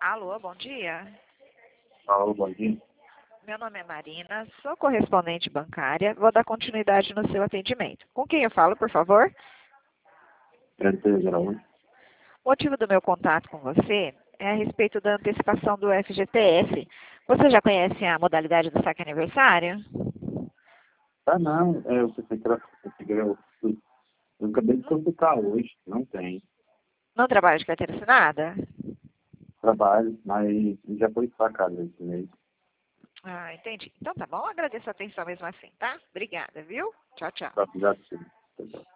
Alô, bom dia. Alô, bom dia. Meu nome é Marina, sou correspondente bancária. Vou dar continuidade no seu atendimento. Com quem eu falo, por favor? Prazer, Geraldo. O motivo do meu contato com você é a respeito da antecipação do FGTS. Você já conhece a modalidade do saque aniversário? Ah, não, eu pensei que era. Eu acabei de consultar hoje, não tem Não trabalha de carteira assinada? trabalho, mas já foi sacado esse mês. Ah, entendi. Então tá bom, agradeço a atenção mesmo assim, tá? Obrigada, viu? Tchau, tchau. Tá, já sim.